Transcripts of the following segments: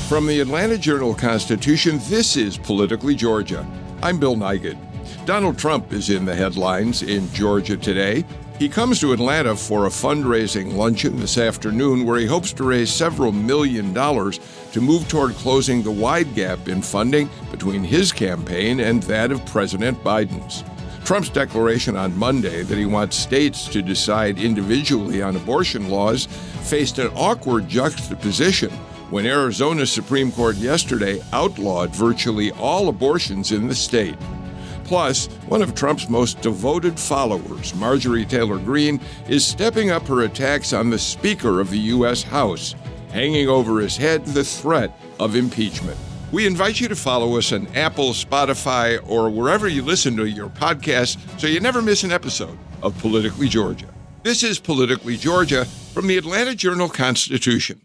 From the Atlanta Journal-Constitution, this is Politically Georgia. I'm Bill Nigut. Donald Trump is in the headlines in Georgia today. He comes to Atlanta for a fundraising luncheon this afternoon where he hopes to raise several $1 million to move toward closing the wide gap in funding between his campaign and that of President Biden's. Trump's declaration on Monday that he wants states to decide individually on abortion laws faced an awkward juxtaposition when Arizona's Supreme Court yesterday outlawed virtually all abortions in the state. Plus, one of Trump's most devoted followers, Marjorie Taylor Greene, is stepping up her attacks on the Speaker of the U.S. House, hanging over his head the threat of impeachment. We invite you to follow us on Apple, Spotify, or wherever you listen to your podcasts so you never miss an episode of Politically Georgia. This is Politically Georgia from the Atlanta Journal-Constitution.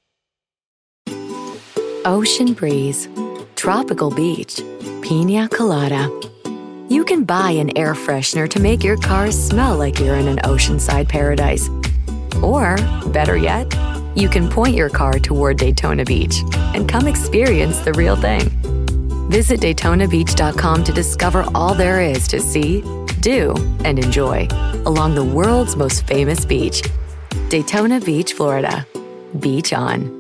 Ocean breeze, tropical beach, pina colada. You can buy an air freshener to make your car smell like you're in an oceanside paradise. Or, better yet, you can point your car toward Daytona Beach and come experience the real thing. Visit DaytonaBeach.com to discover all there is to see, do, and enjoy along the world's most famous beach. Daytona Beach, Florida. Beach on.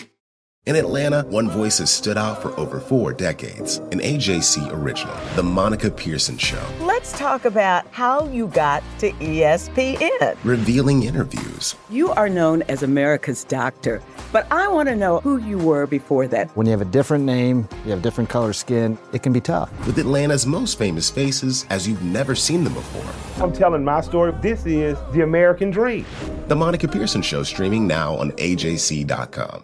In Atlanta, one voice has stood out for over 4 decades. An AJC original, The Monica Pearson Show. Let's talk about how you got to ESPN. Revealing interviews. You are known as America's doctor, but I want to know who you were before that. When you have a different name, you have different color skin, it can be tough. With Atlanta's most famous faces as you've never seen them before. I'm telling my story. This is the American dream. The Monica Pearson Show, streaming now on AJC.com.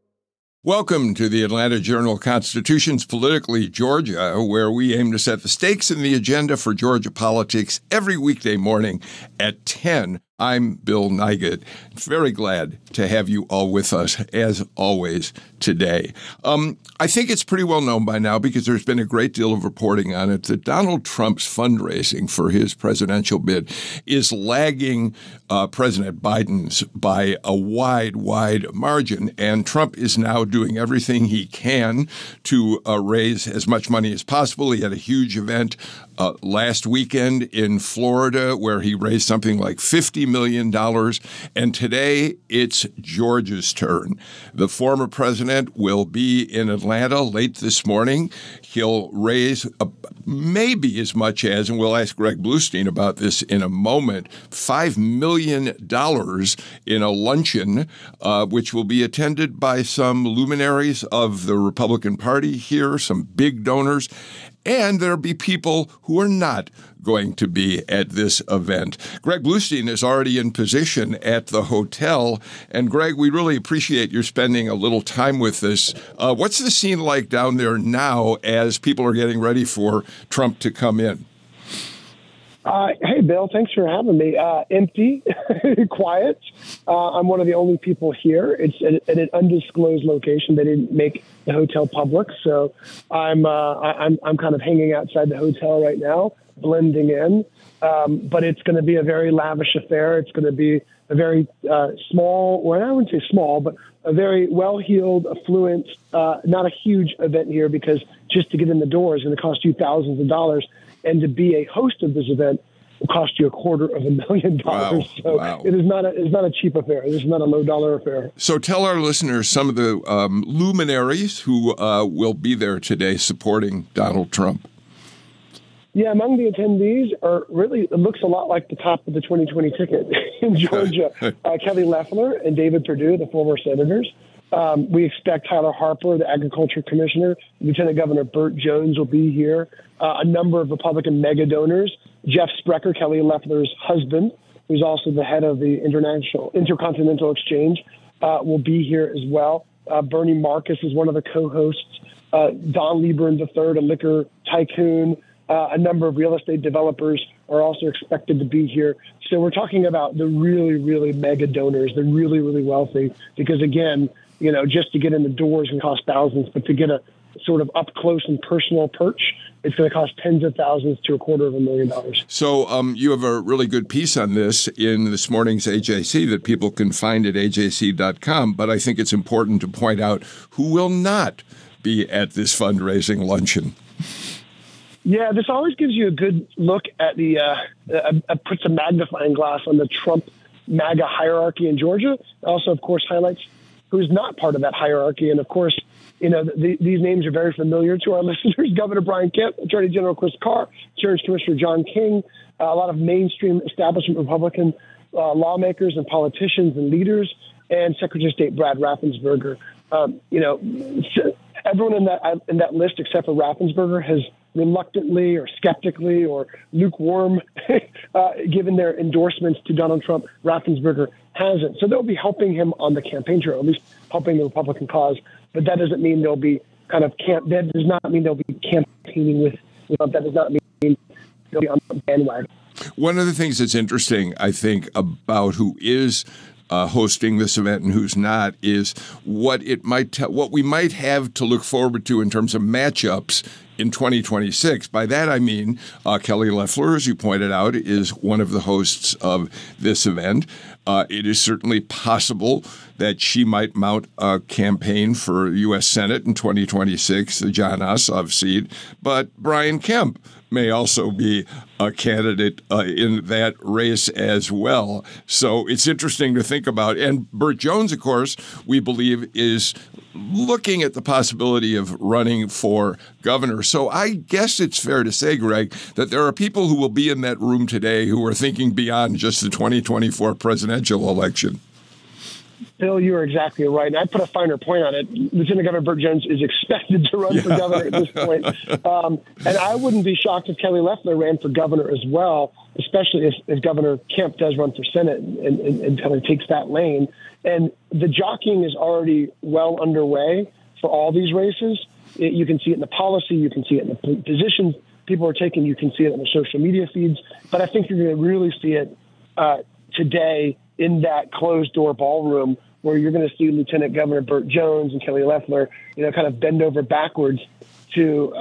Welcome to the Atlanta Journal-Constitution's Politically Georgia, where we aim to set the stakes and the agenda for Georgia politics every weekday morning at 10. I'm Bill Nigut. Very glad to have you all with us, as always, today. I think it's pretty well known by now, because there's been a great deal of reporting on it, that Donald Trump's fundraising for his presidential bid is lagging President Biden's by a wide margin. And Trump is now doing everything he can to raise as much money as possible. He had a huge event last weekend in Florida where he raised something like $50 million. And today it's Georgia's turn. The former president will be in Atlanta late this morning. He'll raise maybe as much as, and we'll ask Greg Bluestein about this in a moment, $5 million in a luncheon, which will be attended by some luminaries of the Republican Party here, some big donors. And there'll be people who are not going to be at this event. Greg Bluestein is already in position at the hotel. And Greg, we really appreciate your spending a little time with us. What's the scene like down there now as people are getting ready for Trump to come in? Hey, Bill, thanks for having me. Empty, quiet. I'm one of the only people here. It's at an undisclosed location. They didn't make the hotel public, so I'm kind of hanging outside the hotel right now, blending in. But it's going to be a very lavish affair. It's going to be a very small, well, I wouldn't say small, but a very well-heeled, affluent, not a huge event here, because just to get in the door is going to cost you thousands of dollars. And to be a host of this event will cost you $250,000. Wow. So wow. It is not a cheap affair. It is not a low-dollar affair. So tell our listeners some of the luminaries who will be there today supporting Donald Trump. Yeah, among the attendees are really, it looks a lot like the top of the 2020 ticket in Georgia. Kelly Loeffler and David Perdue, the former senators. We expect Tyler Harper, the agriculture commissioner. Lieutenant Governor Burt Jones will be here. A number of Republican mega donors. Jeff Sprecher, Kelly Loeffler's husband, who's also the head of the Intercontinental Exchange, will be here as well. Bernie Marcus is one of the co-hosts. Don Lieberman III, a liquor tycoon. A number of real estate developers are also expected to be here. So we're talking about the really, really mega donors, the really, really wealthy, because again, just to get in the doors can cost thousands, but to get a sort of up close and personal perch it's going to cost tens of thousands to $250,000. So you have a really good piece on this in this morning's AJC that people can find at ajc.com, but I think it's important to point out who will not be at this fundraising luncheon. Yeah, this always gives you a good look at puts a magnifying glass on the Trump MAGA hierarchy in Georgia. Also, of course, highlights who's not part of that hierarchy. And of course, these names are very familiar to our listeners. Governor Brian Kemp, Attorney General Chris Carr, Insurance Commissioner John King, a lot of mainstream establishment Republican lawmakers and politicians and leaders, and Secretary of State Brad Raffensperger. Everyone in that list except for Raffensperger has reluctantly or skeptically or lukewarm given their endorsements to Donald Trump. Raffensperger hasn't. So they'll be helping him on the campaign trail, at least helping the Republican cause. But that doesn't mean they'll be that does not mean they'll be campaigning with Trump. That does not mean they'll be on the bandwagon. One of the things that's interesting, I think, about who is hosting this event and who's not is what we might have to look forward to in terms of matchups in 2026. By that, I mean Kelly Loeffler, as you pointed out, is one of the hosts of this event. It is certainly possible that she might mount a campaign for U.S. Senate in 2026, the John Ossoff seat. But Brian Kemp may also be a candidate in that race as well. So it's interesting to think about. And Burt Jones, of course, we believe is looking at the possibility of running for governor. So I guess it's fair to say, Greg, that there are people who will be in that room today who are thinking beyond just the 2024 presidential election. Bill, you are exactly right. And I'd put a finer point on it. Lieutenant Governor Burt Jones is expected to run for governor at this point. And I wouldn't be shocked if Kelly Loeffler ran for governor as well, especially if Governor Kemp does run for Senate and kind of takes that lane. And the jockeying is already well underway for all these races. You can see it in the policy. You can see it in the positions people are taking. You can see it in the social media feeds. But I think you're going to really see it today in that closed-door ballroom where you're going to see Lieutenant Governor Burt Jones and Kelly Loeffler, kind of bend over backwards to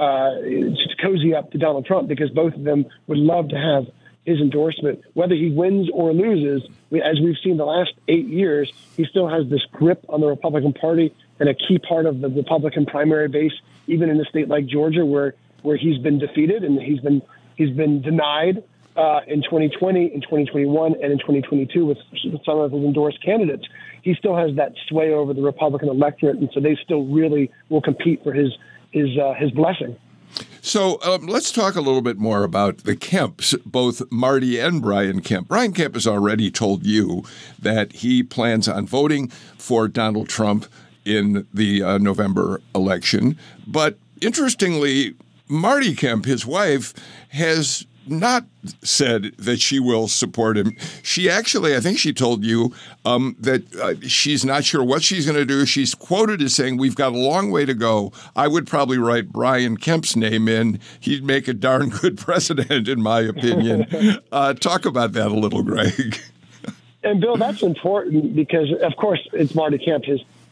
cozy up to Donald Trump, because both of them would love to have his endorsement. Whether he wins or loses, as we've seen the last 8 years, he still has this grip on the Republican Party and a key part of the Republican primary base, even in a state like Georgia where he's been defeated and he's been denied in 2020, in 2021, and in 2022 with some of his endorsed candidates. He still has that sway over the Republican electorate, and so they still really will compete for his blessing. So let's talk a little bit more about the Kemps, both Marty and Brian Kemp. Brian Kemp has already told you that he plans on voting for Donald Trump in the November election. But interestingly, Marty Kemp, his wife, has not said that she will support him. She actually, I think she told you that she's not sure what she's going to do. She's quoted as saying, "We've got a long way to go. I would probably write Brian Kemp's name in. He'd make a darn good president, in my opinion." Talk about that a little, Greg. And Bill, that's important because, of course, it's Marty Kemp.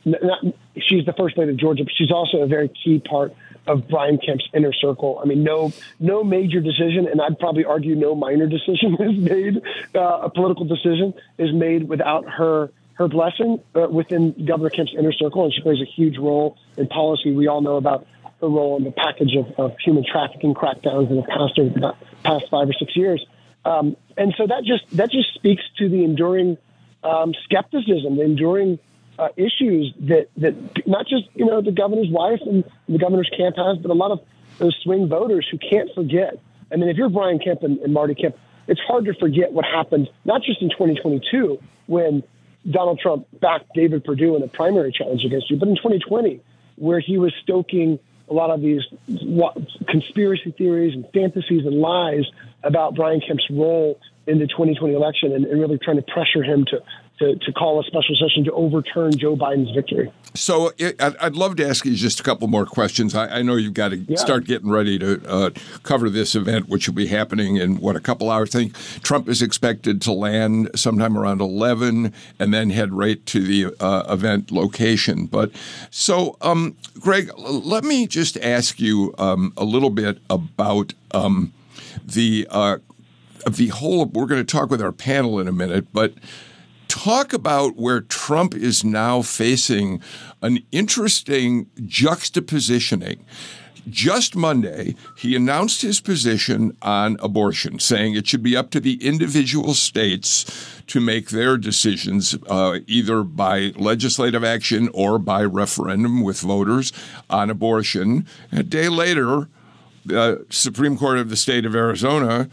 She's the first lady of Georgia, but she's also a very key part of Brian Kemp's inner circle. I mean, no major decision, and I'd probably argue no minor decision is made, a political decision is made without her blessing within Governor Kemp's inner circle, and she plays a huge role in policy. We all know about her role in the package of human trafficking crackdowns in the past 5 or 6 years. And so that just speaks to the enduring skepticism, the enduring issues that not just the governor's wife and the governor's camp has, but a lot of those swing voters who can't forget. I mean, if you're Brian Kemp and Marty Kemp, it's hard to forget what happened not just in 2022 when Donald Trump backed David Perdue in a primary challenge against you, but in 2020 where he was stoking a lot of these conspiracy theories and fantasies and lies about Brian Kemp's role in the 2020 election and really trying to pressure him to to call a special session to overturn Joe Biden's victory. So I'd love to ask you just a couple more questions. I know you've got to start getting ready to cover this event, which will be happening in, a couple hours. I think Trump is expected to land sometime around 11 and then head right to the event location. But so, Greg, let me just ask you a little bit about the whole. We're going to talk with our panel in a minute, but talk about where Trump is now facing an interesting juxtapositioning. Just Monday, he announced his position on abortion, saying it should be up to the individual states to make their decisions, either by legislative action or by referendum with voters on abortion. A day later, the Supreme Court of the state of Arizona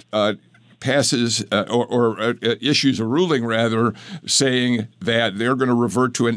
passes or issues a ruling, rather, saying that they're going to revert to an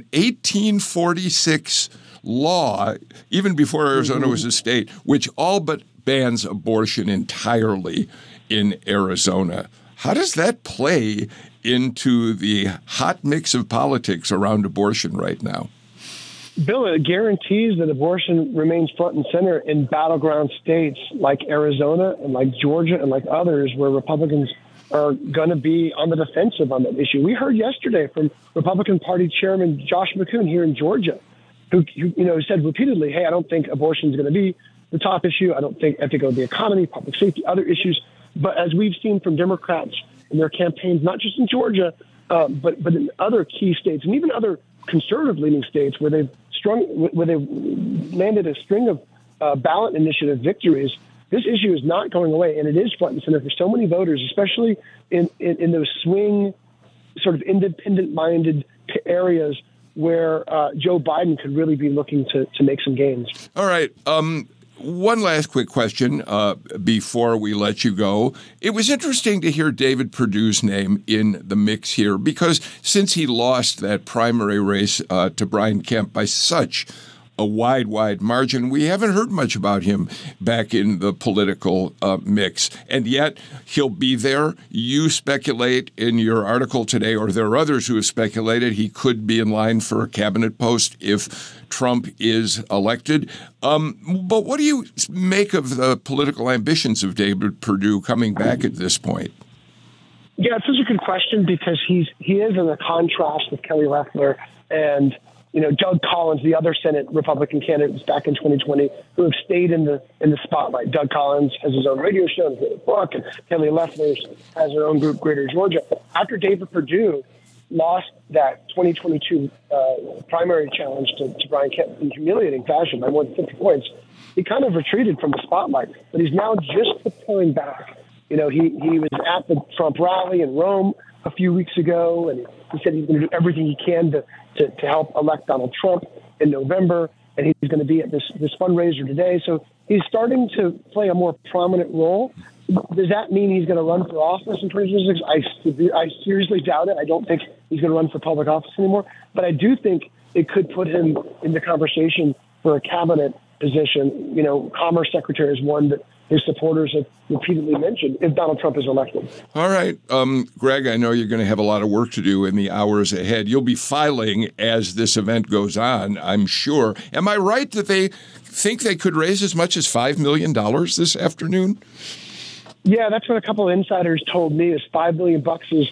1846 law, even before Arizona was a state, which all but bans abortion entirely in Arizona. How does that play into the hot mix of politics around abortion right now? Bill, it guarantees that abortion remains front and center in battleground states like Arizona and like Georgia and like others where Republicans are going to be on the defensive on that issue. We heard yesterday from Republican Party Chairman Josh McKoon here in Georgia, who said repeatedly, hey, I don't think abortion is going to be the top issue. I don't think ethical of the economy, public safety, other issues. But as we've seen from Democrats in their campaigns, not just in Georgia, but in other key states and even other conservative-leaning states where they've landed a string of ballot initiative victories, this issue is not going away, and it is front and center for so many voters, especially in those swing, sort of independent-minded areas where Joe Biden could really be looking to make some gains. All right. One last quick question before we let you go. It was interesting to hear David Perdue's name in the mix here because since he lost that primary race to Brian Kemp by such a wide margin, we haven't heard much about him back in the political mix. And yet he'll be there. You speculate in your article today, or there are others who have speculated he could be in line for a cabinet post if Trump is elected. But what do you make of the political ambitions of David Perdue coming back at this point? Yeah, it's such a good question because he is in a contrast with Kelly Loeffler and Doug Collins, the other Senate Republican candidate back in 2020, who have stayed in the spotlight. Doug Collins has his own radio show and a book, and Kelly Loeffler has her own group, Greater Georgia. After David Perdue lost that 2022 primary challenge to Brian Kemp in humiliating fashion by more than 50 points, he kind of retreated from the spotlight. But he's now just pulling back. He was at the Trump rally in Rome a few weeks ago, and he said he's going to do everything he can to help elect Donald Trump in November, and he's going to be at this fundraiser today. So he's starting to play a more prominent role. Does that mean he's going to run for office in 2026? I seriously doubt it. I don't think he's going to run for public office anymore. But I do think it could put him in the conversation for a cabinet position. Commerce Secretary is one that his supporters have repeatedly mentioned if Donald Trump is elected. All right. Greg, I know you're going to have a lot of work to do in the hours ahead. You'll be filing as this event goes on, I'm sure. Am I right that they think they could raise as much as $5 million this afternoon? Yeah, that's what a couple of insiders told me is $5 million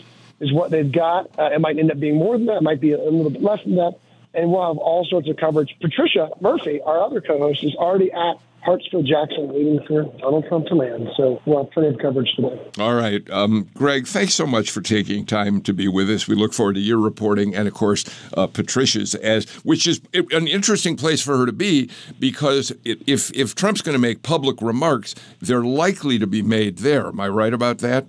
is what they've got. It might end up being more than that. It might be a little bit less than that. And we'll have all sorts of coverage. Patricia Murphy, our other co-host, is already at Hartsfield-Jackson waiting for Donald Trump to land. So we'll have plenty of coverage today. All right. Greg, thanks so much for taking time to be with us. We look forward to your reporting and, of course, Patricia's, which is an interesting place for her to be because if Trump's going to make public remarks, they're likely to be made there. Am I right about that?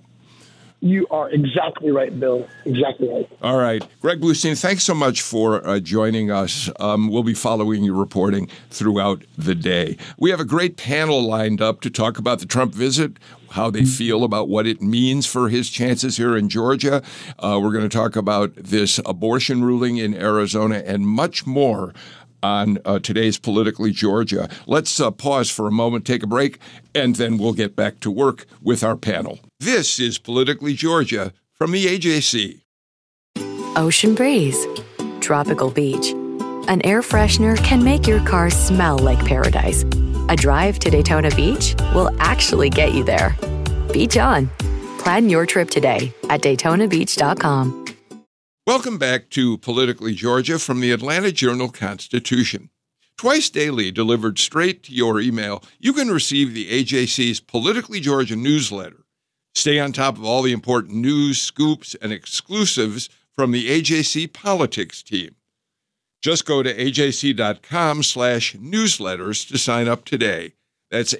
You are exactly right, Bill. Exactly right. All right. Greg Bluestein, thanks so much for joining us. We'll be following your reporting throughout the day. We have a great panel lined up to talk about the Trump visit, how they feel about what it means for his chances here in Georgia. We're going to talk about this abortion ruling in Arizona and much more on today's Politically Georgia. Let's pause for a moment, take a break, and then we'll get back to work with our panel. This is Politically Georgia from the AJC. ocean breeze, tropical beach. An air freshener can make your car smell like paradise. A drive to Daytona Beach will actually get you there. Beach on. Plan your trip today at DaytonaBeach.com. Welcome back to Politically Georgia from the Atlanta Journal-Constitution. Twice daily, delivered straight to your email, you can receive the AJC's Politically Georgia newsletter. Stay on top of all the important news, scoops, and exclusives from the AJC Politics team. Just go to ajc.com/newsletters to sign up today. That's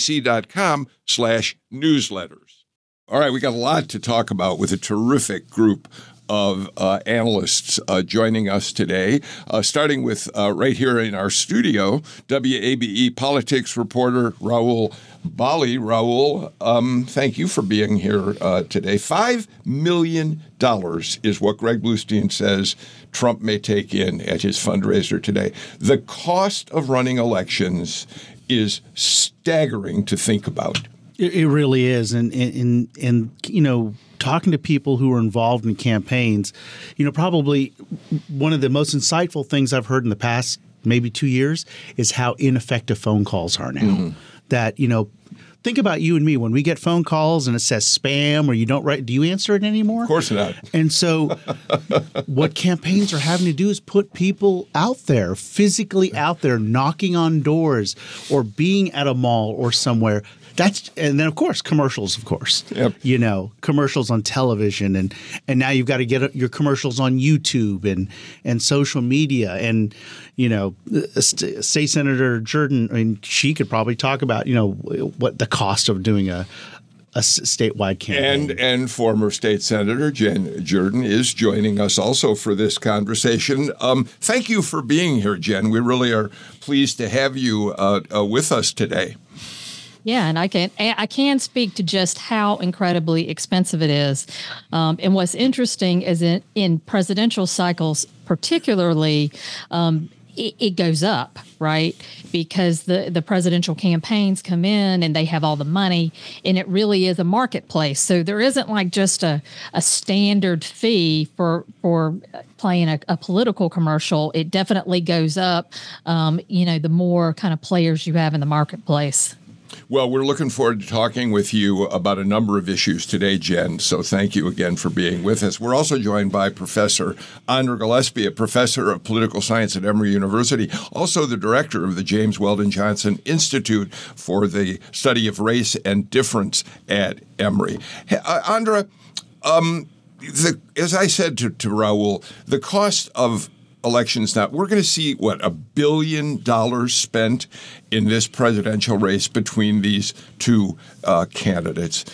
ajc.com/newsletters. All right, we got a lot to talk about with a terrific group of analysts joining us today, starting with right here in our studio, WABE politics reporter Rahul Bali. Rahul, thank you for being here today. $5 million is what Greg Bluestein says Trump may take in at his fundraiser today. The cost of running elections is staggering to think about. It really is. And you know, talking to people who are involved in campaigns, you know, probably one of the most insightful things I've heard in the past maybe 2 years is how ineffective phone calls are now. Mm-hmm. That, you know, think about you and me when we get phone calls and it says spam or you don't write. Do you answer it anymore? Of course not. And so what campaigns are having to do is put people out there, physically out there, knocking on doors or being at a mall or somewhere. And then, of course, commercials, of course, yep. You know, commercials on television. And now you've got to get your commercials on YouTube and social media. And, you know, State Senator Jordan, I mean, she could probably talk about, you know, what the cost of doing a statewide campaign. And former State Senator Jen Jordan is joining us also for this conversation. Thank you for being here, Jen. We really are pleased to have you with us today. Yeah, and I can speak to just how incredibly expensive it is. And what's interesting is in presidential cycles, particularly, it goes up, right? Because the presidential campaigns come in and they have all the money, and it really is a marketplace. So there isn't like just a standard fee for playing a political commercial. It definitely goes up, you know, the more kind of players you have in the marketplace. Well, we're looking forward to talking with you about a number of issues today, Jen. So thank you again for being with us. We're also joined by Professor Andra Gillespie, a professor of political science at Emory University, also the director of the James Weldon Johnson Institute for the Study of Race and Difference at Emory. Hey, Andra, as I said to Rahul, the cost of elections now, we're going to see, $1 billion spent in this presidential race between these two candidates.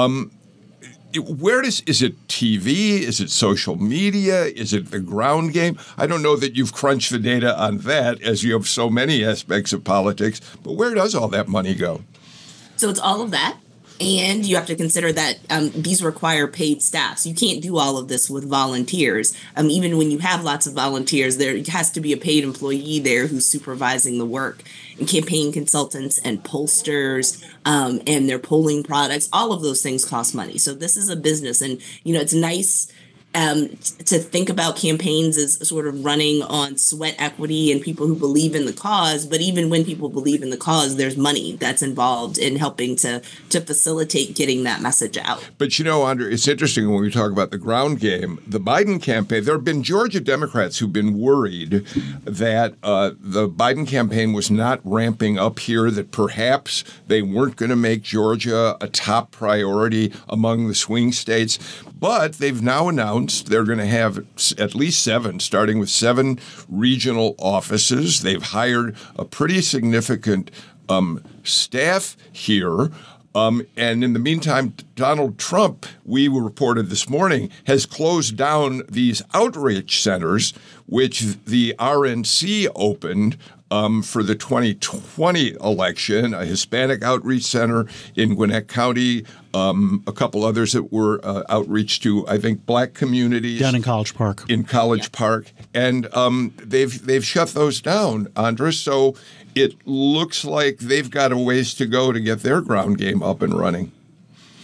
Is it TV? Is it social media? Is it the ground game? I don't know that you've crunched the data on that, as you have so many aspects of politics, but where does all that money go? So it's all of that. And you have to consider that these require paid staff. So you can't do all of this with volunteers. Even when you have lots of volunteers, there has to be a paid employee there who's supervising the work. And campaign consultants and pollsters and their polling products, all of those things cost money. So this is a business. And, you know, it's nice to think about campaigns as sort of running on sweat equity and people who believe in the cause. But even when people believe in the cause, there's money that's involved in helping to facilitate getting that message out. But, you know, Andra, it's interesting when we talk about the ground game. The Biden campaign, there have been Georgia Democrats who've been worried that the Biden campaign was not ramping up here, that perhaps they weren't going to make Georgia a top priority among the swing states. But they've now announced they're going to have at least 7, starting with 7 regional offices. They've hired a pretty significant staff here. And in the meantime, Donald Trump, we reported this morning, has closed down these outreach centers, which the RNC opened for the 2020 election, a Hispanic outreach center in Gwinnett County, a couple others that were outreach to, I think, black communities. Down in College Park. In College Park. And they've shut those down, Andra. So it looks like they've got a ways to go to get their ground game up and running.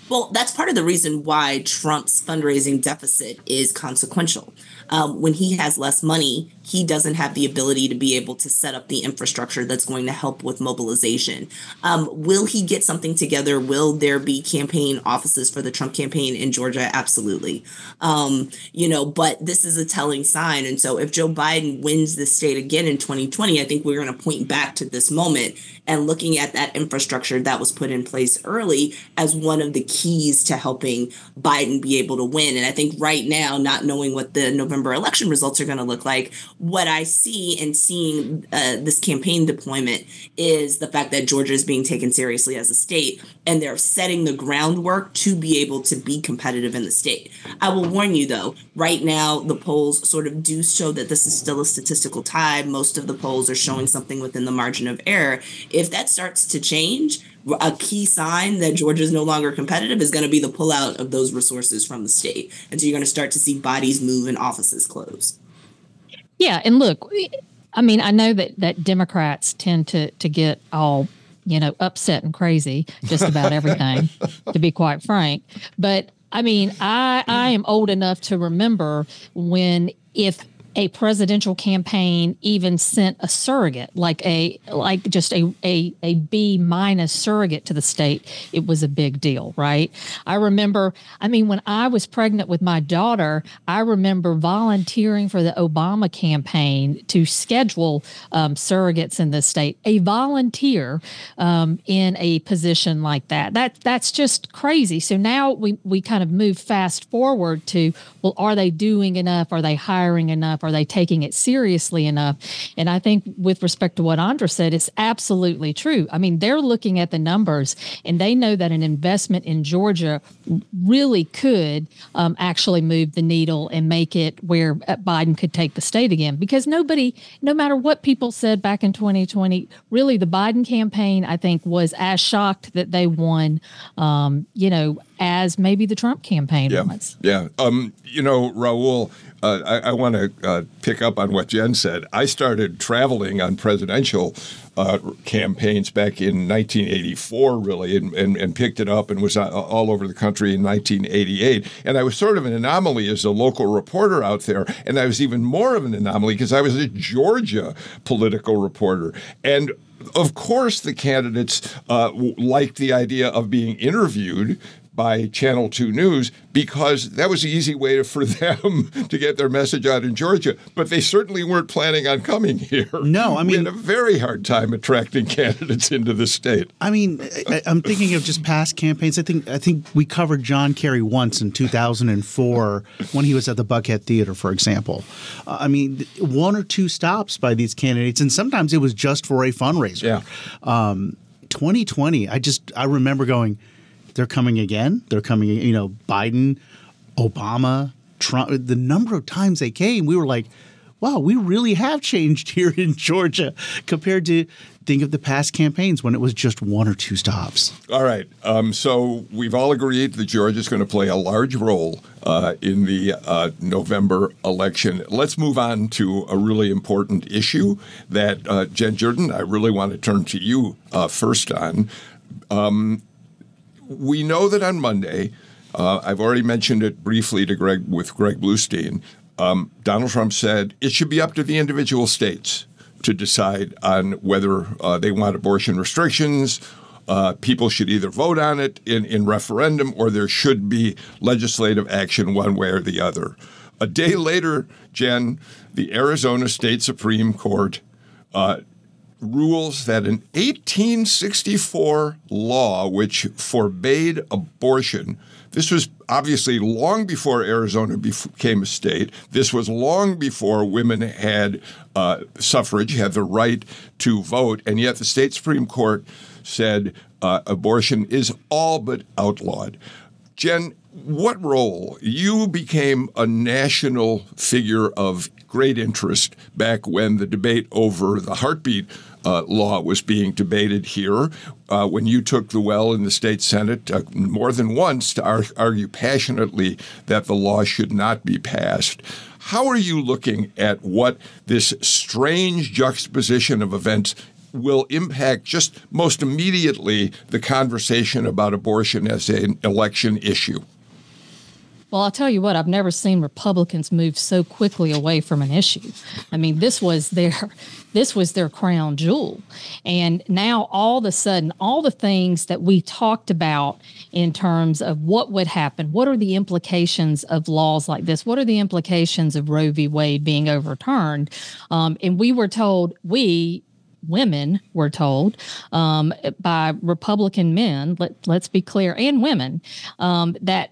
Well, that's part of the reason why Trump's fundraising deficit is consequential. When he has less money, he doesn't have the ability to be able to set up the infrastructure that's going to help with mobilization. Will he get something together? Will there be campaign offices for the Trump campaign in Georgia? Absolutely. But this is a telling sign. And so if Joe Biden wins the state again in 2020, I think we're going to point back to this moment and looking at that infrastructure that was put in place early as one of the keys to helping Biden be able to win. And I think right now, not knowing what the November election results are going to look like, what I see and seeing this campaign deployment is the fact that Georgia is being taken seriously as a state, and they're setting the groundwork to be able to be competitive in the state. I will warn you, though, right now, the polls sort of do show that this is still a statistical tie. Most of the polls are showing something within the margin of error. If that starts to change, a key sign that Georgia is no longer competitive is going to be the pullout of those resources from the state. And so you're going to start to see bodies move and offices close. Yeah. And look, I mean, I know that Democrats tend to get all, upset and crazy just about everything, to be quite frank. But I mean, I am old enough to remember when if a presidential campaign even sent a surrogate, like just a B- surrogate to the state, it was a big deal, right? I remember, when I was pregnant with my daughter, I remember volunteering for the Obama campaign to schedule surrogates in the state. A volunteer in a position like that's just crazy. So now we kind of move fast forward to, well, are they doing enough? Are they hiring enough? Are they taking it seriously enough? And I think with respect to what Andra said, it's absolutely true. I mean, they're looking at the numbers and they know that an investment in Georgia really could actually move the needle and make it where Biden could take the state again. Because no matter what people said back in 2020, really the Biden campaign, I think, was as shocked that they won, as maybe the Trump campaign was. Yeah. Raul, I want to pick up on what Jen said. I started traveling on presidential campaigns back in 1984, really, and picked it up and was all over the country in 1988. And I was sort of an anomaly as a local reporter out there. And I was even more of an anomaly because I was a Georgia political reporter. And of course, the candidates liked the idea of being interviewed by Channel 2 News because that was the easy way for them to get their message out in Georgia. But they certainly weren't planning on coming here. No, we had a very hard time attracting candidates into the state. I'm thinking of just past campaigns. I think we covered John Kerry once in 2004 when he was at the Buckhead Theater, for example. One or two stops by these candidates, and sometimes it was just for a fundraiser. Yeah. 2020, I remember going, they're coming again. They're coming, Biden, Obama, Trump. The number of times they came, we were like, wow, we really have changed here in Georgia compared to think of the past campaigns when it was just one or two stops. All right. So we've all agreed that Georgia is going to play a large role in the November election. Let's move on to a really important issue that, Jen Jordan, I really want to turn to you first on. We know that on Monday, I've already mentioned it briefly to Greg Bluestein, Donald Trump said it should be up to the individual states to decide on whether they want abortion restrictions. People should either vote on it in referendum or there should be legislative action one way or the other. A day later, Jen, the Arizona State Supreme Court rules that an 1864 law which forbade abortion, this was obviously long before Arizona became a state. This was long before women had suffrage, had the right to vote, and yet the state Supreme Court said abortion is all but outlawed. Jen, what role? You became a national figure of great interest back when the debate over the heartbeat law was being debated here, when you took the well in the state Senate more than once to argue passionately that the law should not be passed. How are you looking at what this strange juxtaposition of events will impact just most immediately the conversation about abortion as an election issue? Well, I'll tell you what, I've never seen Republicans move so quickly away from an issue. I mean, this was their crown jewel. And now all of a sudden, all the things that we talked about in terms of what would happen, what are the implications of laws like this? What are the implications of Roe v. Wade being overturned? And we were told, women were told by Republican men, let's be clear, and women, that,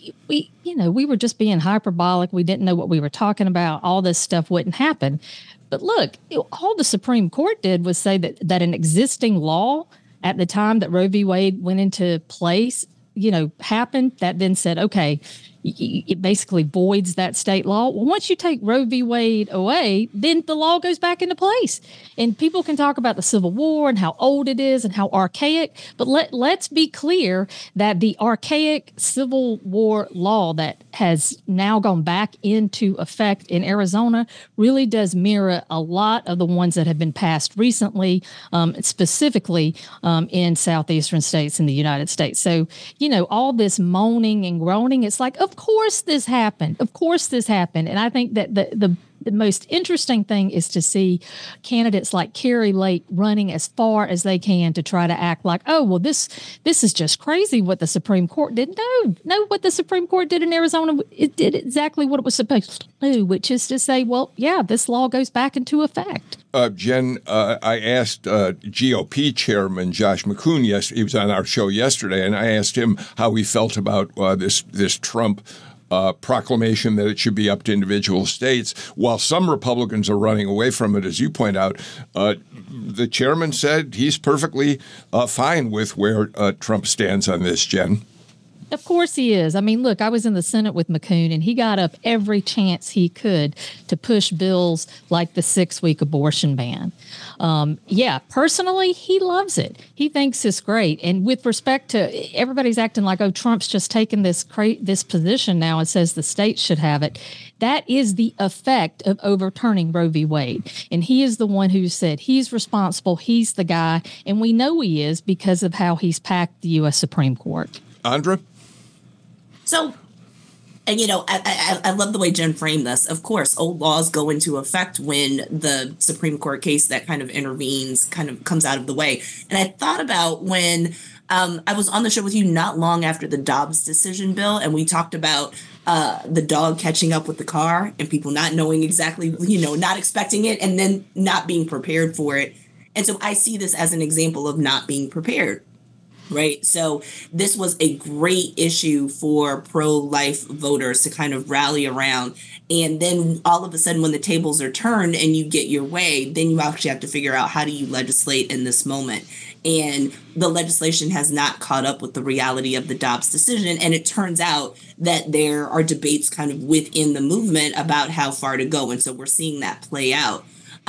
we were just being hyperbolic. We didn't know what we were talking about. All this stuff wouldn't happen. But look, all the Supreme Court did was say that an existing law at the time that Roe v. Wade went into place, happened, that then said, okay, it basically voids that state law. Well, once you take Roe v. Wade away, then the law goes back into place. And people can talk about the Civil War and how old it is and how archaic, but let's be clear that the archaic Civil War law that has now gone back into effect in Arizona really does mirror a lot of the ones that have been passed recently, specifically in southeastern states in the United States. So, all this moaning and groaning, it's like, of course this happened. Of course this happened. And I think that the most interesting thing is to see candidates like Kari Lake running as far as they can to try to act like, oh, well, this is just crazy what the Supreme Court did. No, what the Supreme Court did in Arizona, it did exactly what it was supposed to do, which is to say, well, yeah, this law goes back into effect. Jen, I asked GOP Chairman Josh McCoon, he was on our show yesterday, and I asked him how he felt about this Trump proclamation that it should be up to individual states. While some Republicans are running away from it, as you point out, the chairman said he's perfectly fine with where Trump stands on this, Jen. Of course he is. I mean, look, I was in the Senate with McCoon, and he got up every chance he could to push bills like the 6-week abortion ban. Personally, he loves it. He thinks it's great. And with respect to everybody's acting like, oh, Trump's just taken this position now and says the states should have it. That is the effect of overturning Roe v. Wade. And he is the one who said he's responsible. He's the guy. And we know he is because of how he's packed the U.S. Supreme Court. Andra? So, and I love the way Jen framed this. Of course, old laws go into effect when the Supreme Court case that kind of intervenes kind of comes out of the way. And I thought about when I was on the show with you not long after the Dobbs decision, Bill, and we talked about the dog catching up with the car and people not knowing exactly, not expecting it and then not being prepared for it. And so I see this as an example of not being prepared. Right. So this was a great issue for pro-life voters to kind of rally around. And then all of a sudden, when the tables are turned and you get your way, then you actually have to figure out how do you legislate in this moment. And the legislation has not caught up with the reality of the Dobbs decision. And it turns out that there are debates kind of within the movement about how far to go. And so we're seeing that play out.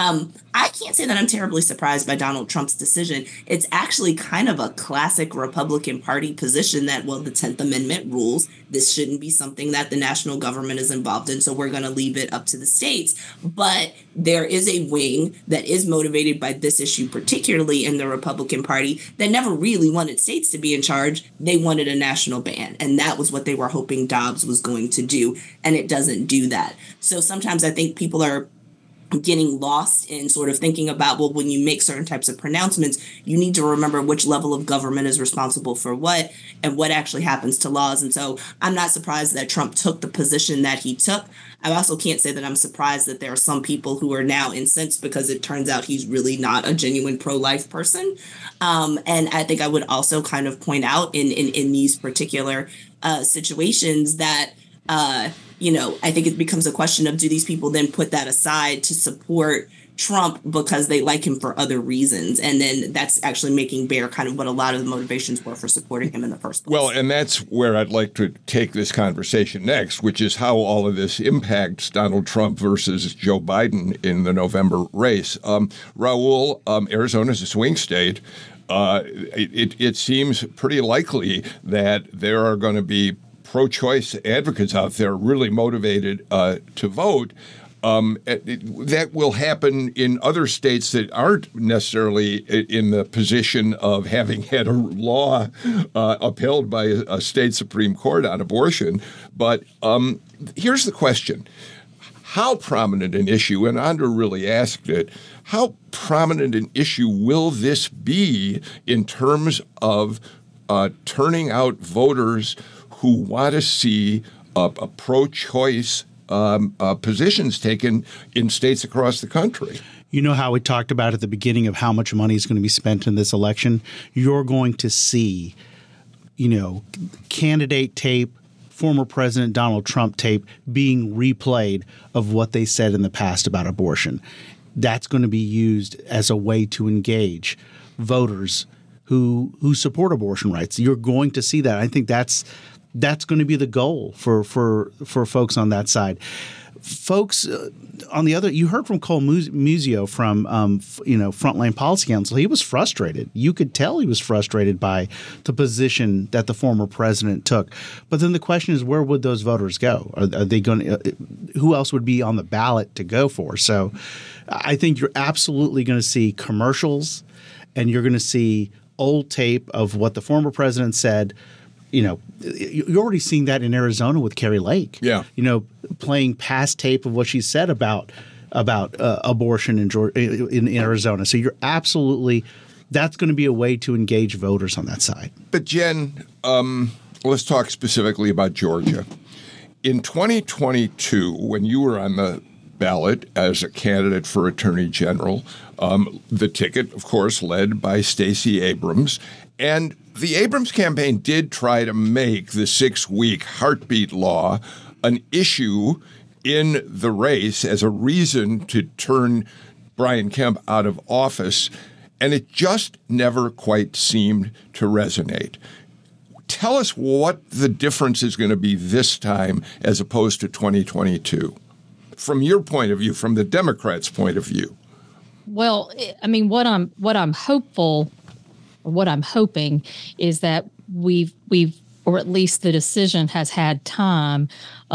I can't say that I'm terribly surprised by Donald Trump's decision. It's actually kind of a classic Republican Party position that, well, the 10th Amendment rules. This shouldn't be something that the national government is involved in, so we're going to leave it up to the states. But there is a wing that is motivated by this issue, particularly in the Republican Party, that never really wanted states to be in charge. They wanted a national ban, and that was what they were hoping Dobbs was going to do, and it doesn't do that. So sometimes I think people are getting lost in sort of thinking about, well, when you make certain types of pronouncements, you need to remember which level of government is responsible for what and what actually happens to laws. And so I'm not surprised that Trump took the position that he took. I also can't say that I'm surprised that there are some people who are now incensed because it turns out he's really not a genuine pro-life person. And I think I would also kind of point out in these particular situations that I think it becomes a question of, do these people then put that aside to support Trump because they like him for other reasons? And then that's actually making bare kind of what a lot of the motivations were for supporting him in the first place. Well, and that's where I'd like to take this conversation next, which is how all of this impacts Donald Trump versus Joe Biden in the November race. Raul, Arizona is a swing state. It seems pretty likely that there are going to be pro-choice advocates out there really motivated to vote. That will happen in other states that aren't necessarily in the position of having had a law upheld by a state Supreme Court on abortion. But here's the question. How prominent an issue, and Andra really asked it, how prominent an issue will this be in terms of turning out voters who want to see a pro-choice positions taken in states across the country? You know how we talked about at the beginning of how much money is going to be spent in this election? You're going to see, candidate tape, former President Donald Trump tape being replayed of what they said in the past about abortion. That's going to be used as a way to engage voters who support abortion rights. You're going to see that. I think that's going to be the goal for folks on that side. Folks on the other, you heard from Cole Muzio from Frontline Policy Council. He was frustrated. You could tell he was frustrated by the position that the former president took. But then the question is, where would those voters go? Are they going to? Who else would be on the ballot to go for? So, I think you're absolutely going to see commercials, and you're going to see old tape of what the former president said. You're already seeing that in Arizona with Kari Lake. Yeah. Playing past tape of what she said about abortion in Arizona. So you're absolutely – that's going to be a way to engage voters on that side. But, Jen, let's talk specifically about Georgia. In 2022, when you were on the ballot as a candidate for Attorney General, the ticket, of course, led by Stacey Abrams, and the Abrams campaign did try to make the 6-week heartbeat law an issue in the race as a reason to turn Brian Kemp out of office, and it just never quite seemed to resonate. Tell us what the difference is going to be this time as opposed to 2022, from your point of view, from the Democrats' point of view. Well, I mean, what I'm hopeful. What I'm hoping is that we've, or at least the decision has had time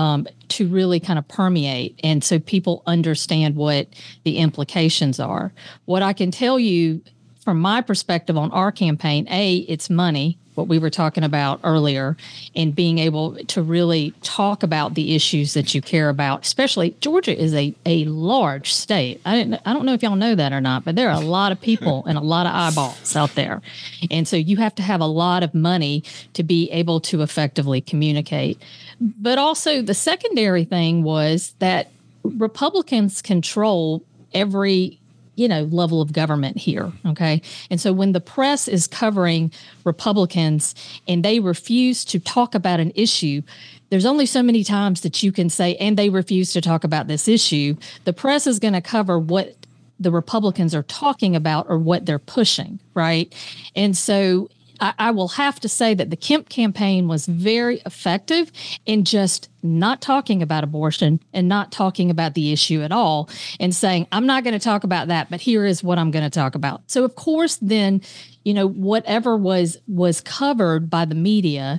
to really kind of permeate, and so people understand what the implications are. What I can tell you from my perspective on our campaign, it's money, what we were talking about earlier, and being able to really talk about the issues that you care about. Especially Georgia is a large state. I don't know if y'all know that or not, but there are a lot of people and a lot of eyeballs out there. And so you have to have a lot of money to be able to effectively communicate. But also the secondary thing was that Republicans control every level of government here. Okay. And so when the press is covering Republicans and they refuse to talk about an issue, there's only so many times that you can say, and they refuse to talk about this issue. The press is going to cover what the Republicans are talking about or what they're pushing. Right. And so I will have to say that the Kemp campaign was very effective in just not talking about abortion and not talking about the issue at all and saying, I'm not going to talk about that, but here is what I'm going to talk about. So, of course, then, whatever was covered by the media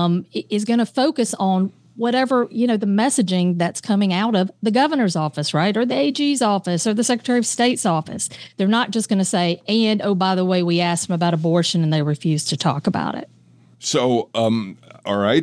is going to focus on whatever, the messaging that's coming out of the governor's office, right? Or the AG's office or the Secretary of State's office. They're not just going to say, and, oh, by the way, we asked them about abortion and they refused to talk about it. So, all right,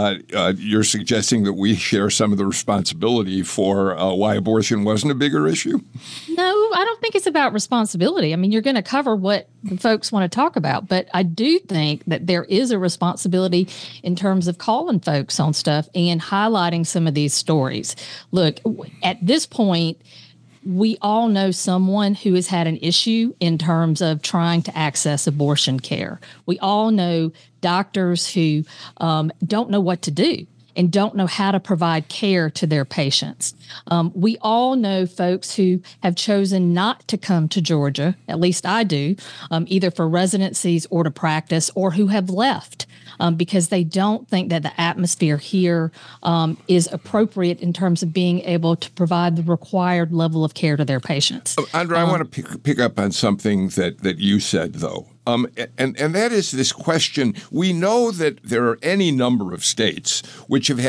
you're suggesting that we share some of the responsibility for why abortion wasn't a bigger issue? No, I don't think it's about responsibility. I mean, you're going to cover what the folks want to talk about, but I do think that there is a responsibility in terms of calling folks on stuff and highlighting some of these stories. Look, at this point, we all know someone who has had an issue in terms of trying to access abortion care. We all know doctors who don't know what to do and don't know how to provide care to their patients. We all know folks who have chosen not to come to Georgia, at least I do, either for residencies or to practice, or who have left because they don't think that the atmosphere here is appropriate in terms of being able to provide the required level of care to their patients. Andra, I want to pick up on something that you said, though. And that is this question. We know that there are any number of states which have had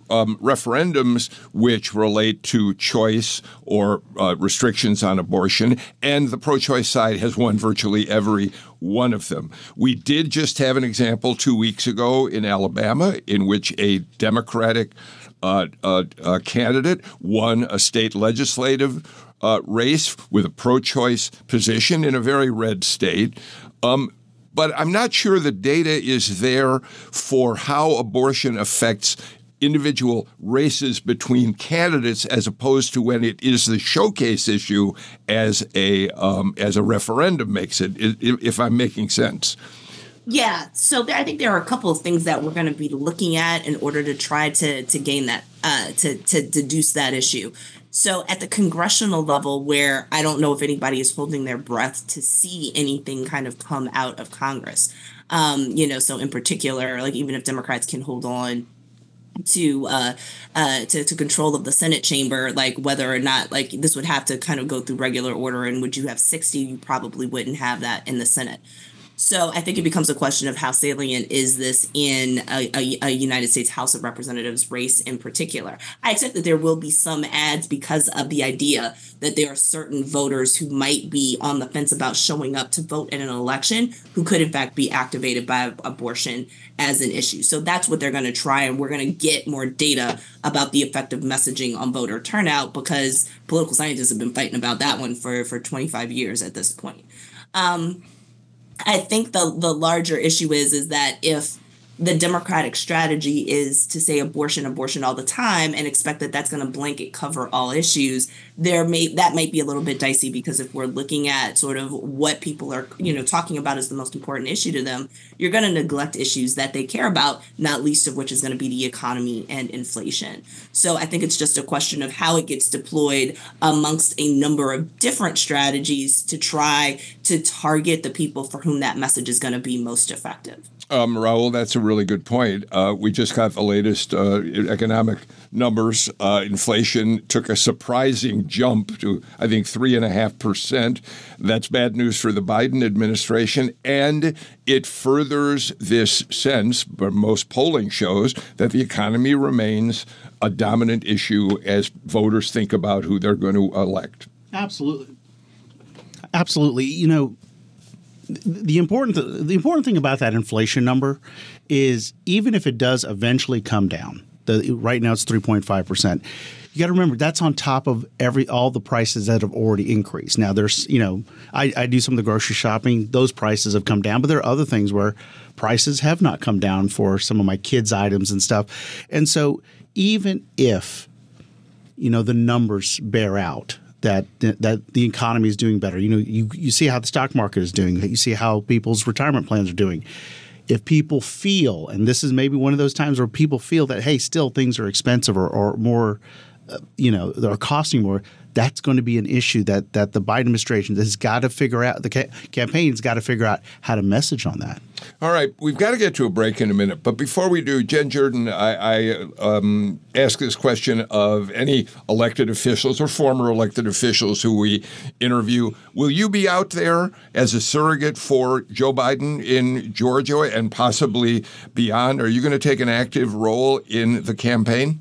referendums which relate to choice or restrictions on abortion, and the pro-choice side has won virtually every one of them. We did just have an example 2 weeks ago in Alabama in which a Democratic candidate won a state legislative race with a pro-choice position in a very red state. But I'm not sure the data is there for how abortion affects individual races between candidates as opposed to when it is the showcase issue as a referendum makes it, if I'm making sense. Yeah, so I think there are a couple of things that we're going to be looking at in order to try to gain that, to deduce that issue. So at the congressional level, where I don't know if anybody is holding their breath to see anything kind of come out of Congress, so in particular, like even if Democrats can hold on to control of the Senate chamber, like whether or not like this would have to kind of go through regular order, and would you have 60? You probably wouldn't have that in the Senate. So I think it becomes a question of how salient is this in a United States House of Representatives race in particular. I expect that there will be some ads because of the idea that there are certain voters who might be on the fence about showing up to vote in an election who could in fact be activated by abortion as an issue. So that's what they're going to try, and we're going to get more data about the effective messaging on voter turnout because political scientists have been fighting about that one for 25 years at this point. I think the larger issue is that if the Democratic strategy is to say abortion all the time and expect that that's going to blanket cover all issues, that might be a little bit dicey, because if we're looking at sort of what people are, talking about as the most important issue to them, you're going to neglect issues that they care about, not least of which is going to be the economy and inflation. So I think it's just a question of how it gets deployed amongst a number of different strategies to try to target the people for whom that message is going to be most effective. Raul, that's a really good point. We just got the latest economic numbers. Inflation took a surprising jump to, I think, 3.5%. That's bad news for the Biden administration, and it furthers this sense, but most polling shows, that the economy remains a dominant issue as voters think about who they're going to elect. Absolutely. The important thing about that inflation number is even if it does eventually come down, right now it's 3.5%. You got to remember that's on top of all the prices that have already increased. Now there's, I do some of the grocery shopping. Those prices have come down, but there are other things where prices have not come down for some of my kids' items and stuff. And so even if, the numbers bear out, that the economy is doing better. You see how the stock market is doing. You see how people's retirement plans are doing. If people feel, and this is maybe one of those times where people feel that, hey, still things are expensive or more, they're costing more, that's going to be an issue that the Biden administration has got to figure out. The campaign's got to figure out how to message on that. All right, we've got to get to a break in a minute. But before we do, Jen Jordan, I ask this question of any elected officials or former elected officials who we interview. Will you be out there as a surrogate for Joe Biden in Georgia and possibly beyond? Are you going to take an active role in the campaign?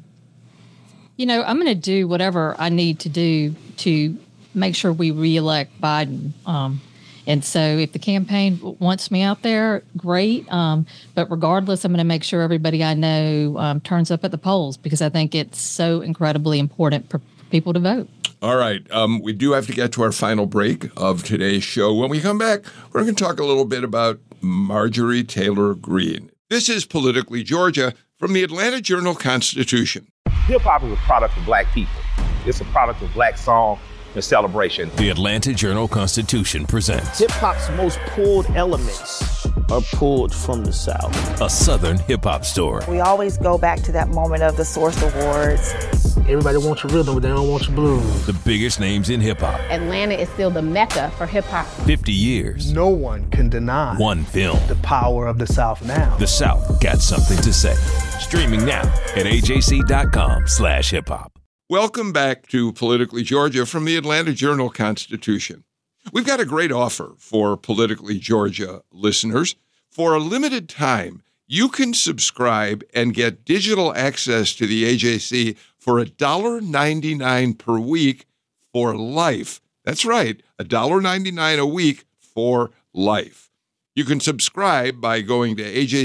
I'm going to do whatever I need to do to make sure we reelect Biden. And so if the campaign wants me out there, great. But regardless, I'm going to make sure everybody I know turns up at the polls, because I think it's so incredibly important for people to vote. All right. We do have to get to our final break of today's show. When we come back, we're going to talk a little bit about Marjorie Taylor Greene. This is Politically Georgia from the Atlanta Journal-Constitution. Hip-hop is a product of black people. It's a product of black song and celebration. The Atlanta Journal-Constitution presents hip-hop's most pulled elements are pulled from the South. A Southern hip-hop story. We always go back to that moment of the Source Awards. Everybody wants your rhythm, but they don't want your blues. The biggest names in hip-hop. Atlanta is still the mecca for hip-hop. 50 years. No one can deny one film. The power of the South now. The South got something to say. Streaming now at ajc.com/hiphop. Welcome back to Politically Georgia from the Atlanta Journal-Constitution. We've got a great offer for Politically Georgia listeners. For a limited time, You can subscribe and get digital access to the AJC for $1.99 per week for life. That's right, $1.99 a week for life. You can subscribe by going to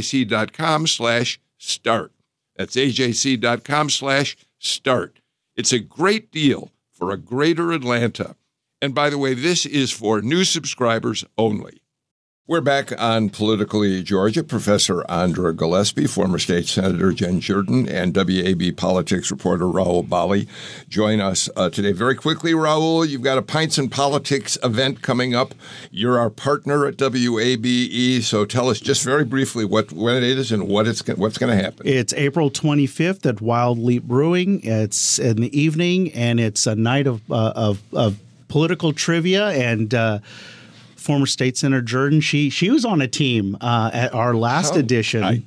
ajc.com/start. That's ajc.com/start. It's a great deal for a greater Atlanta. And by the way, this is for new subscribers only. We're back on Politically Georgia. Professor Andra Gillespie, former state senator Jen Jordan, and WAB politics reporter Rahul Bali join us today. Very quickly, Rahul, you've got a Pints and Politics event coming up. You're our partner at WABE, so tell us just very briefly when it is and what's going to happen. It's April 25th at Wild Leap Brewing. It's in the evening, and it's a night of political trivia and. Former State Senator Jordan, she was on a team at our last edition,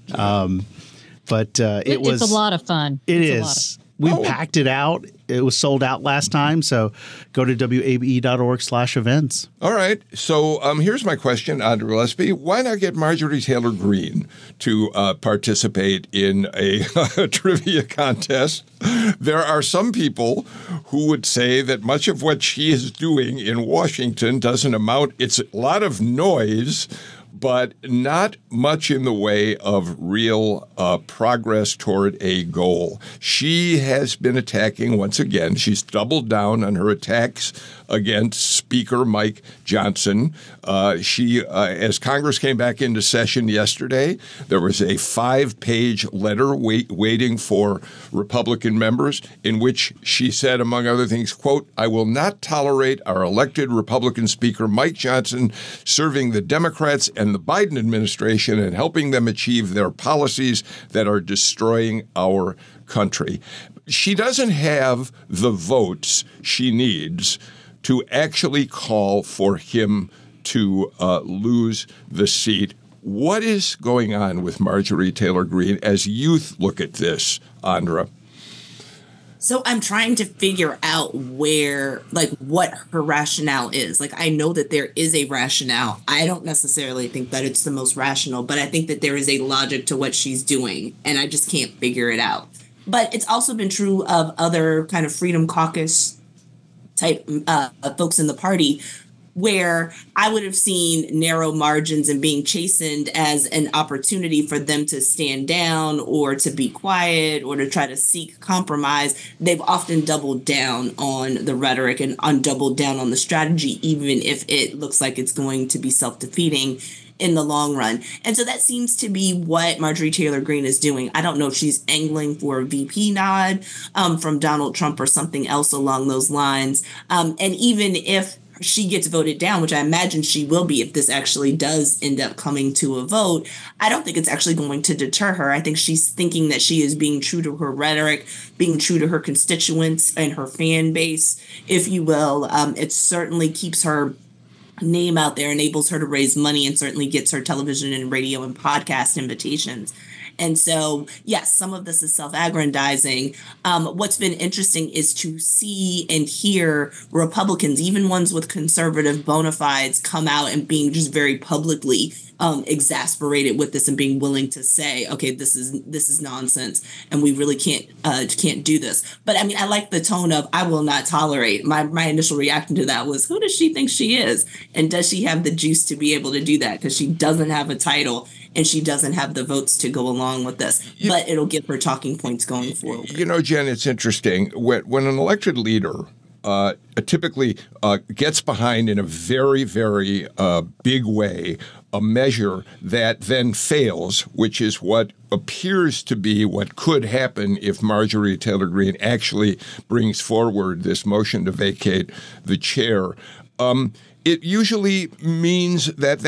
but it was a lot of fun. We packed it out. It was sold out last time, so go to wabe.org/events. All right. So here's my question, Andra Gillespie. Why not get Marjorie Taylor Greene to participate in a trivia contest? There are some people who would say that much of what she is doing in Washington doesn't amount. It's a lot of noise, but not much in the way of real progress toward a goal. She has been attacking, once again, she's doubled down on her attacks against Speaker Mike Johnson. As Congress came back into session yesterday, there was a 5-page letter waiting for Republican members in which she said, among other things, quote, "I will not tolerate our elected Republican Speaker Mike Johnson serving the Democrats and the Biden administration and helping them achieve their policies that are destroying our country." She doesn't have the votes she needs to actually call for him to lose the seat. What is going on with Marjorie Taylor Greene as youth look at this, Andra? So I'm trying to figure out what her rationale is. I know that there is a rationale. I don't necessarily think that it's the most rational, but I think that there is a logic to what she's doing, and I just can't figure it out. But it's also been true of other kind of Freedom Caucus type folks in the party, where I would have seen narrow margins and being chastened as an opportunity for them to stand down or to be quiet or to try to seek compromise. They've often doubled down on the rhetoric and doubled down on the strategy, even if it looks like it's going to be self-defeating in the long run. And so that seems to be what Marjorie Taylor Greene is doing. I don't know if she's angling for a VP nod from Donald Trump or something else along those lines. And even if she gets voted down, which I imagine she will be if this actually does end up coming to a vote, I don't think it's actually going to deter her. I think she's thinking that she is being true to her rhetoric, being true to her constituents and her fan base, if you will. It certainly keeps her name out there, enables her to raise money, and certainly gets her television and radio and podcast invitations. And so, yes, some of this is self-aggrandizing. What's been interesting is to see and hear Republicans, even ones with conservative bona fides, come out and being just very publicly exasperated with this and being willing to say, okay, this is nonsense and we really can't do this. But I mean, I like the tone of "I will not tolerate." My initial reaction to that was, who does she think she is? And does she have the juice to be able to do that? Because she doesn't have a title and she doesn't have the votes to go along with this. But it'll give her talking points going forward. You know, Jen, it's interesting. When an elected leader typically gets behind in a very, very big way a measure that then fails, which is what appears to be what could happen if Marjorie Taylor Greene actually brings forward this motion to vacate the chair. It usually means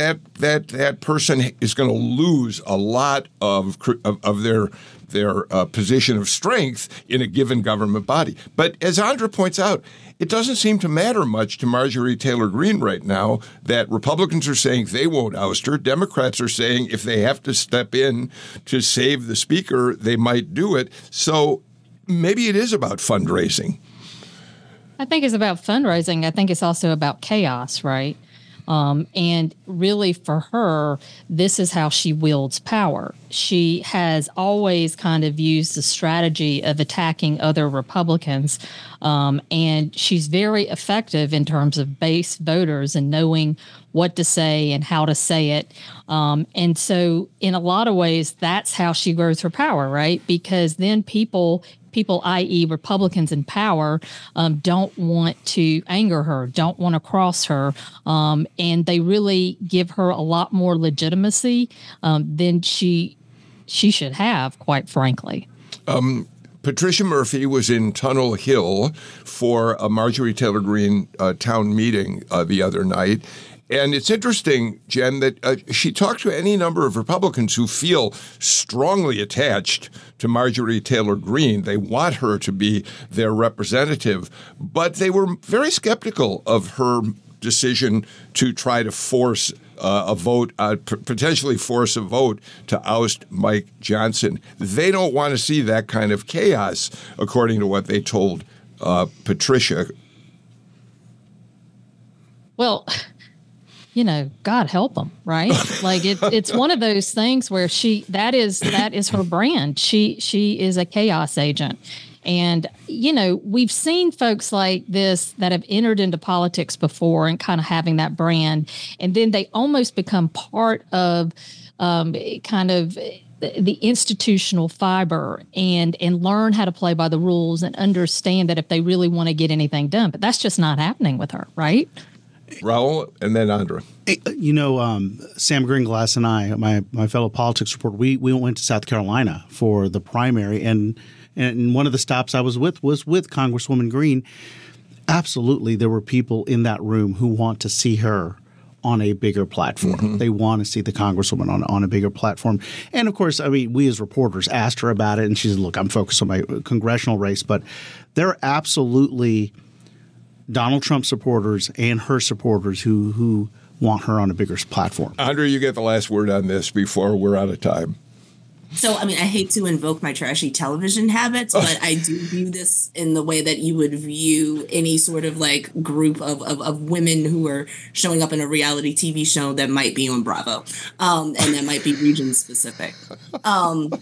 that person is going to lose a lot of their position of strength in a given government body. But as Andra points out, it doesn't seem to matter much to Marjorie Taylor Greene right now that Republicans are saying they won't oust her. Democrats are saying if they have to step in to save the speaker, they might do it. So maybe it is about fundraising. I think it's about fundraising. I think it's also about chaos, right? And really for her, this is how she wields power. She has always kind of used the strategy of attacking other Republicans. And she's very effective in terms of base voters and knowing what to say and how to say it. And so in a lot of ways, that's how she grows her power, right? Because then people, i.e. Republicans in power, don't want to anger her, don't want to cross her. And they really give her a lot more legitimacy than she should have, quite frankly. Patricia Murphy was in Tunnel Hill for a Marjorie Taylor Greene town meeting the other night. And it's interesting, Jen, that she talked to any number of Republicans who feel strongly attached to Marjorie Taylor Greene. They want her to be their representative, but they were very skeptical of her decision to try to force a vote, potentially force a vote to oust Mike Johnson. They don't want to see that kind of chaos, according to what they told Patricia. Well, God help them, right? Like it's one of those things where that is her brand. She is a chaos agent. And, we've seen folks like this that have entered into politics before and kind of having that brand. And then they almost become part of kind of the institutional fiber and learn how to play by the rules and understand that if they really want to get anything done. But that's just not happening with her, right? Raul and then Andra. Sam Greenglass and I, my fellow politics reporter, we went to South Carolina for the primary, and one of the stops I was with Congresswoman Greene. Absolutely, there were people in that room who want to see her on a bigger platform. Mm-hmm. They want to see the Congresswoman on a bigger platform. And of course, we as reporters asked her about it, and she said, look, I'm focused on my congressional race, but there are absolutely Donald Trump supporters and her supporters who want her on a bigger platform. Andra, you get the last word on this before we're out of time. So, I hate to invoke my trashy television habits, but I do view this in the way that you would view any sort of like group of women who are showing up in a reality TV show that might be on Bravo, and that might be region specific. The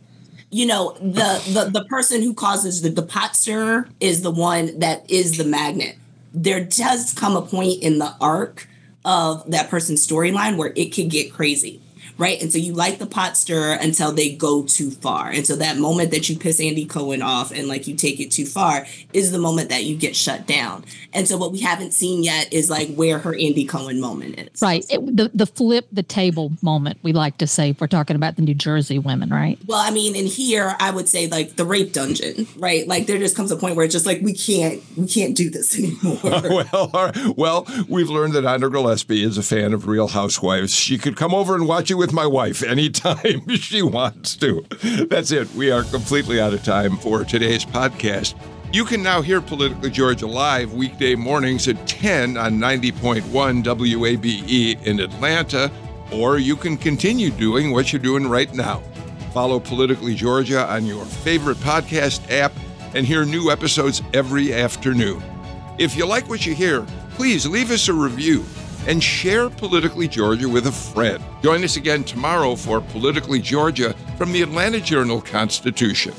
person who causes the pot stirrer is the one that is the magnet. There does come a point in the arc of that person's storyline where it can get crazy. Right. And so you like the pot stirrer until they go too far. And so that moment that you piss Andy Cohen off and like you take it too far is the moment that you get shut down. And so what we haven't seen yet is like where her Andy Cohen moment is. Right. The flip the table moment, we like to say, if we're talking about the New Jersey women. Right. Well, in here, I would say like the rape dungeon. Right. Like there just comes a point where it's just like we can't do this anymore. Well, we've learned that Andra Gillespie is a fan of Real Housewives. She could come over and watch it with my wife anytime she wants to. That's it. We are completely out of time for today's podcast. You can now hear Politically Georgia live weekday mornings at 10 on 90.1 WABE in Atlanta, or you can continue doing what you're doing right now. Follow Politically Georgia on your favorite podcast app and hear new episodes every afternoon. If you like what you hear, please leave us a review and share Politically Georgia with a friend. Join us again tomorrow for Politically Georgia from the Atlanta Journal-Constitution.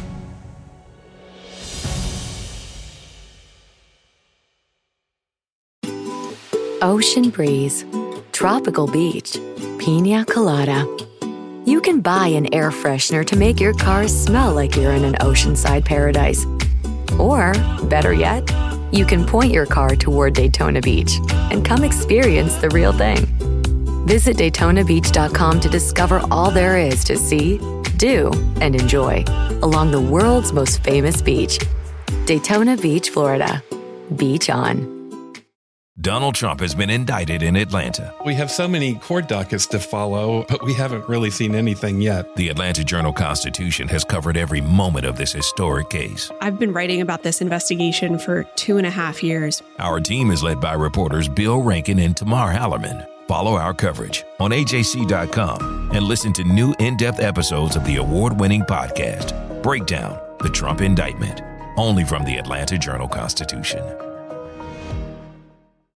Ocean breeze, tropical beach, pina colada. You can buy an air freshener to make your car smell like you're in an oceanside paradise. Or, better yet, you can point your car toward Daytona Beach and come experience the real thing. Visit DaytonaBeach.com to discover all there is to see, do, and enjoy along the world's most famous beach. Daytona Beach, Florida. Beach on. Donald Trump has been indicted in Atlanta. We have so many court dockets to follow, but we haven't really seen anything yet. The Atlanta Journal-Constitution has covered every moment of this historic case. I've been writing about this investigation for 2.5 years. Our team is led by reporters Bill Rankin and Tamar Hallerman. Follow our coverage on AJC.com and listen to new in-depth episodes of the award-winning podcast, Breakdown, The Trump Indictment, only from the Atlanta Journal-Constitution.